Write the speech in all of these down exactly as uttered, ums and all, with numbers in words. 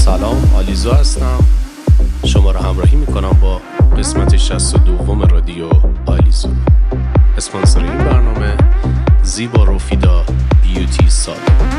سلام، آلیزو هستم. شما را همراهی میکنم با قسمت شصت و دو رادیو آلیزو. اسپانسر این برنامه زیبا روفیدا بیوتی سالون.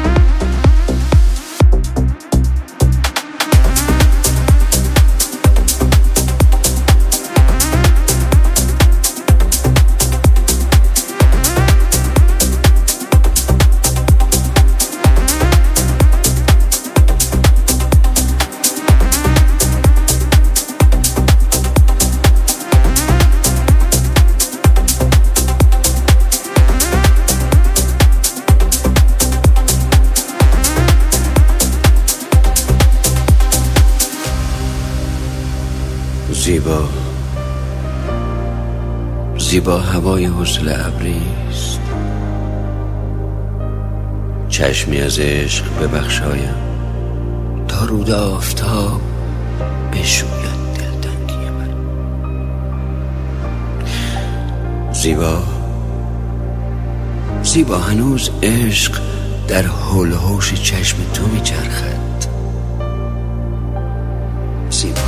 زیبا زیبا هوای حسن ابریست، چشمی از عشق ببخشایم تا رود آفتاب بشوید دلتنگی من. زیبا زیبا هنوز عشق در حول و حوش چشم تو میچرخد. زیبا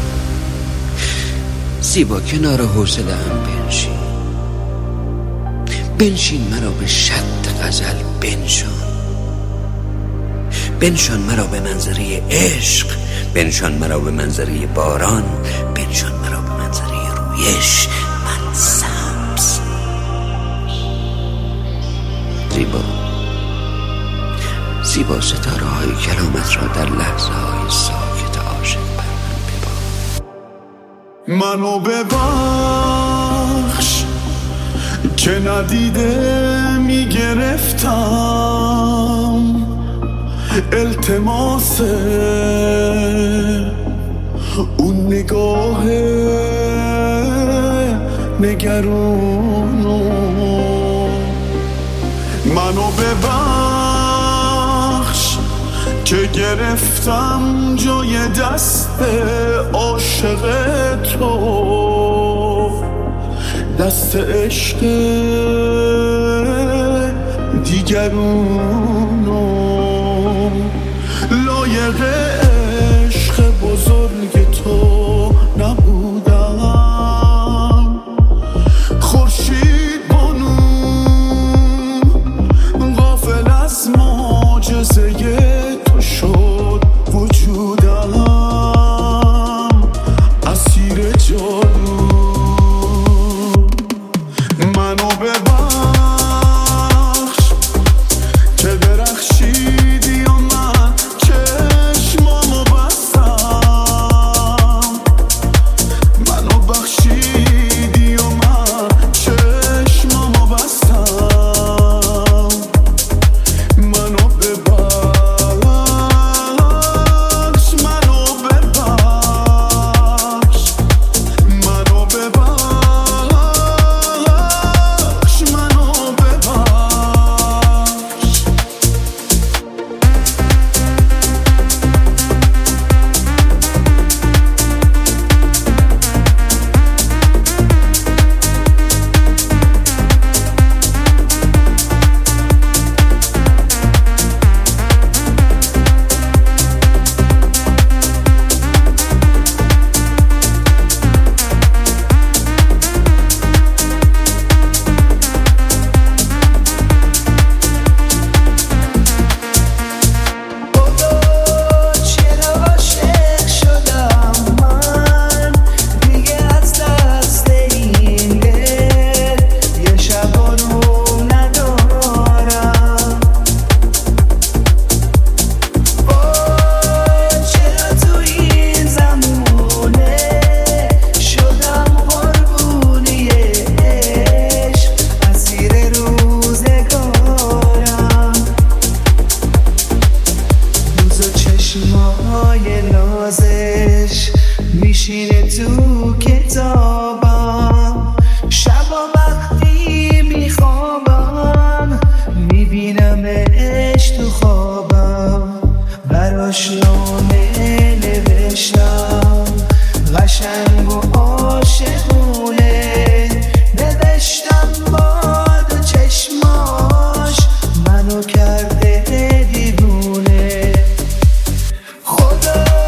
زیبا کنار حوصله ام بنشین بنشین مرا به شط غزل بنشان بنشان مرا به منظره عشق، بنشان مرا به منظره باران، بنشان مرا به منظره رویش. من سبز زیبا زیبا ستاره های کلامت را در لحظه های ساکت عاشق بر من ببار. منو ببخش که ندیده میگرفتم التماس اون نگاه نگرونو. منو ببخش که گرفتم جای دست عاشق تو، دست عشق دیگرونو. لایق عشق بزرگ تو نبودم، خورشید بانو غافل از معجزه تو شد وجودم، اسیر جادو. منو ببخش که درخشیدی و من چشمامو بستم، منو بخشیدی و من چشمامو بستم. منو ببخش منو ببخش منو ببخش منو ببخش. چشمای نازش میشینه تو کتابم، شبا وقتی میخوابم میبینمش تو خوابم. براش نامه نوشتم قشنگ و عاشقونه، نوشتم باد چشماش منو کرده دیوونه. خدا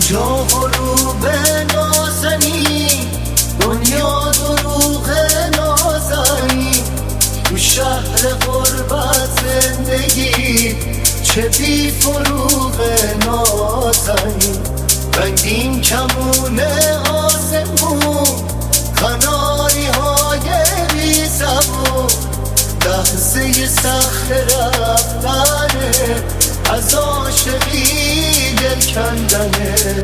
اینجا غروب نازنی، دنیا دروغ نازنی، تو شهر غربت زندگی چه بی فروغ نازنی. رنگین کمون آسمون، قناری های بی زبون، لحظه سخت رفتنه، از عاشقی دل کندنه.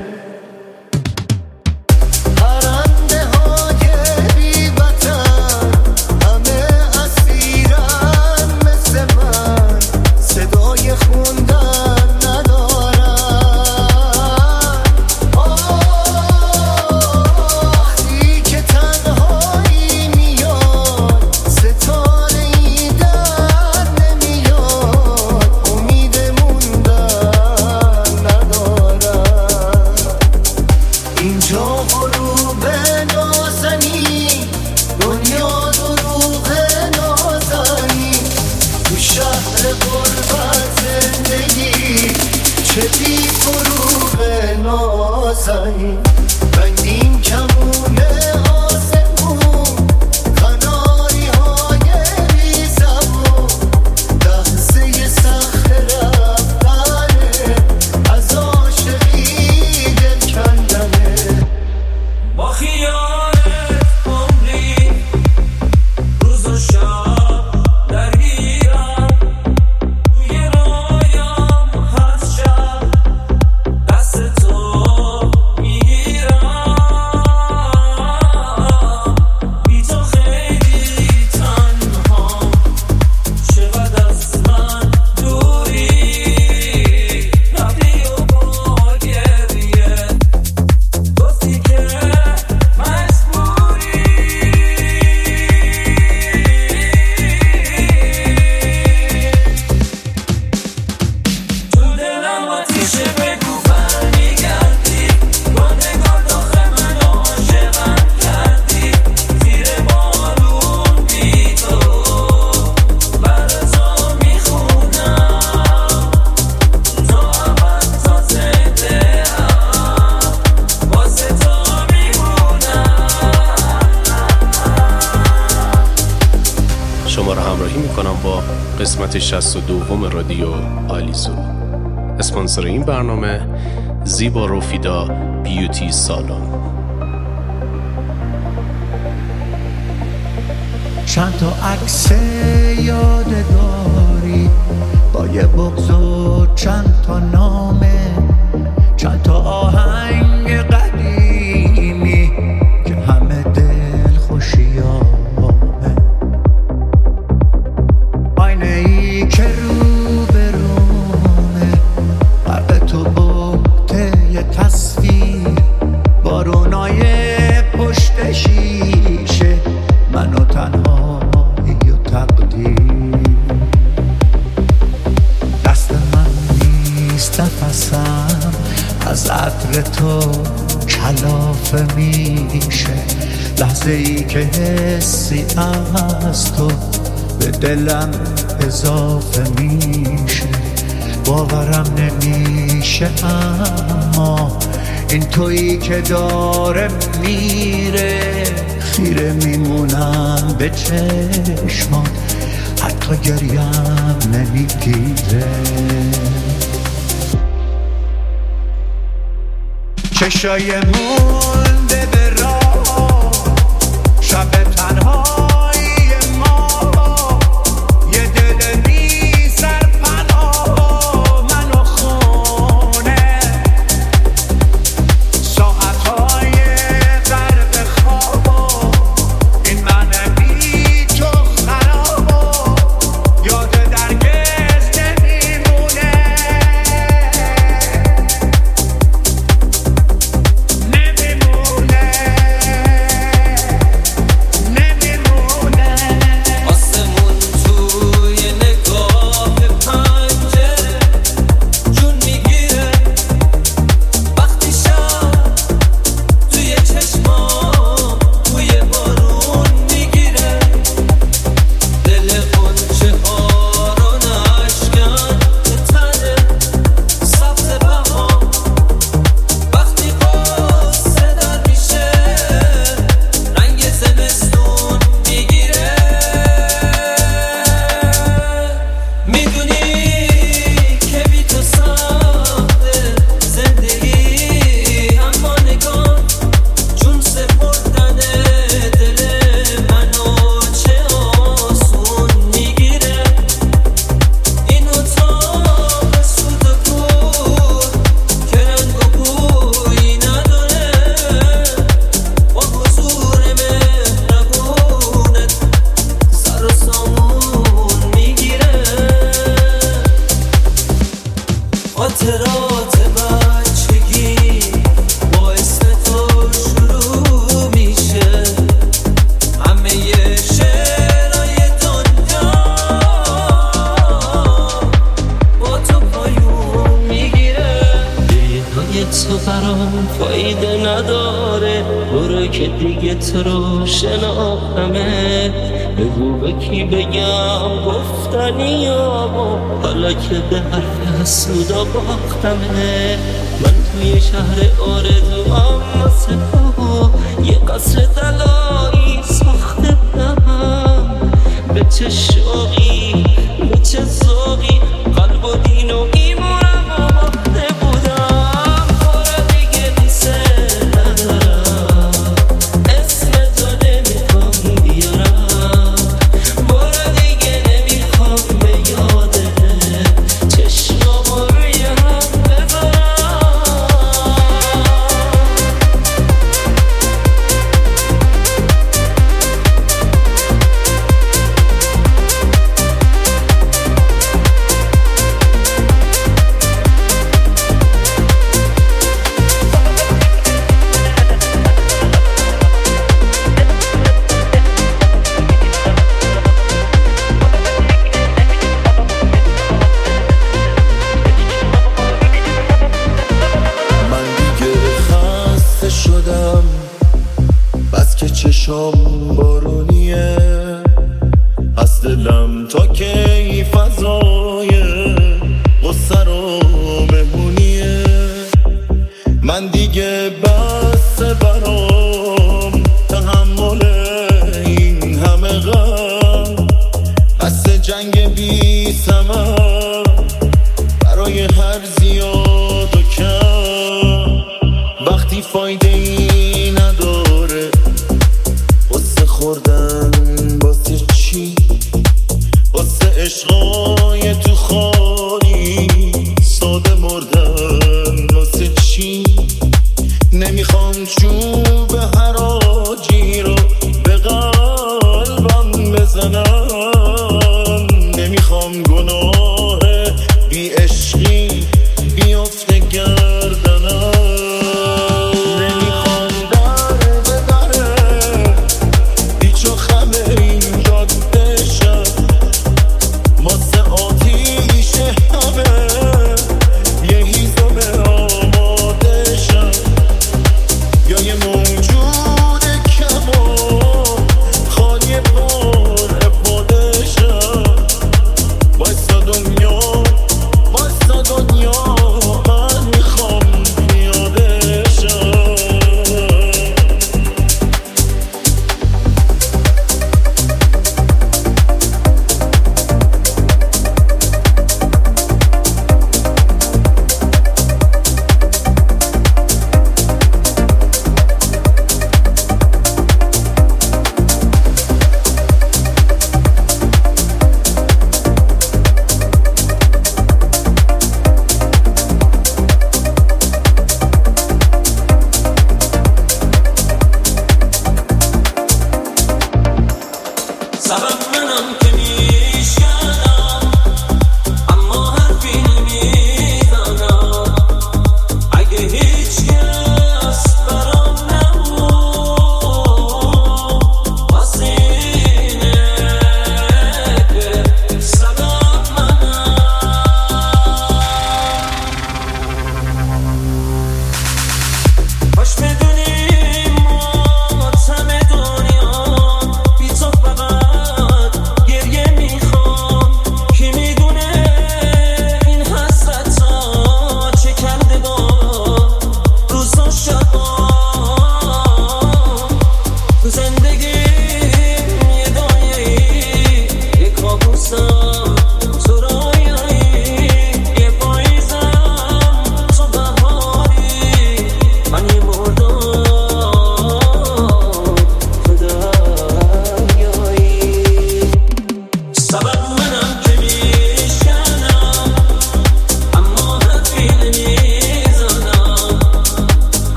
پرنده های بی وطن همه اسیرن مثل من، صدای خوندن ندارن. وقتی که تنهایی میاد، ستاره ای در نمیاد، امید موندن ندارن. اینجا غروب نازنی، دنیا دروغ نازنی، تو شهر غربت زندگی چه بی فروغ نازنی. رنگین کمون آسمون، قناری های بی زبون، لحظه سخت رفتنه، از عاشقی دل کندنه. با خیالت عمری روز و شب درگیرم، توی رویام هر شب دست تو میگیرم. بی تو خیلی تنها، چقدر از من دوری، رفتی و با گریه گفتی که مجبوری. تو دلم آتیشه، بگو برمیگردی، با نگاه داخل من عاشقم کردی. زیر بارون بی تو برا تو میخونم، تو اول تا زنده هم واسه تو میمونم. شما را همراهی میکنم با قسمت شصت و دوم رادیو آلیزو. اسپانسر این برنامه زیبا روفیدا بیوتی سالن. چند تا عکس یادگاری با یه بغض و چند تا نامه، چند تا آهنگ قدیمی که همه دل خوشیامه. آینه ای که رو به رومه، غرق تو بوته یه تصویر، بارونای پشت شیشه، من و تنهایی و تقدیر. دست من نیست نفسم، از عطر تو کلافه میشه، لحظه ای که حسی از تو به دلم اضافه میشه. باورم نمیشه اما این تویی که داره میره، خیره میمونم به چشمات، حتی گریم نمیگیره. چشای مونده به راه، شب تنهایی ما، یه دل بی سرپناه، من و خونه، ساعتهای غرق خواب، این من بی تو خراب، یاد درگز نمیمونه. نمیمونه تو برام فایده نداره، برو که دیگه تو رو شناختمت. بگو به کی بگم گفتنی یا حالا که به حرف حسودا باختمت. من توی شهر آرزوام واسه تو یه قصر طلایی ساخته بودم. به چه شوقی به چه ذوقی قلب و دین و ایمونم و باخته بودم. برو دیگه دوست ندارم، اسم تو نمیخوام بیارم. برو دیگه نمیخوام به یادت چشمامو روی هم بذارم. بس که چشام بارونیه، از دلم تا کی فضای غصه رو مهمونیه. من دیگه بس برام تحمل این همه غم، بس جنگ بی ثمر برای هر زیاد و کم. وقتی فایده ای نداره واسه خوردن واسه چی، واسه عشقای تو خالی ساده مردن واسه چی. نمیخوام چوب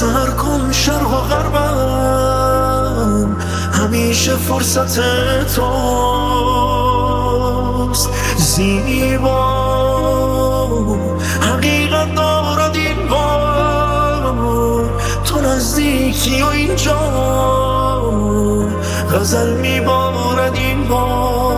سهر کن شرق و غربم همیشه فرصت توست زیبا حقیقت دارد این بار تو نزدیکی و اینجا غزل میبارد این بار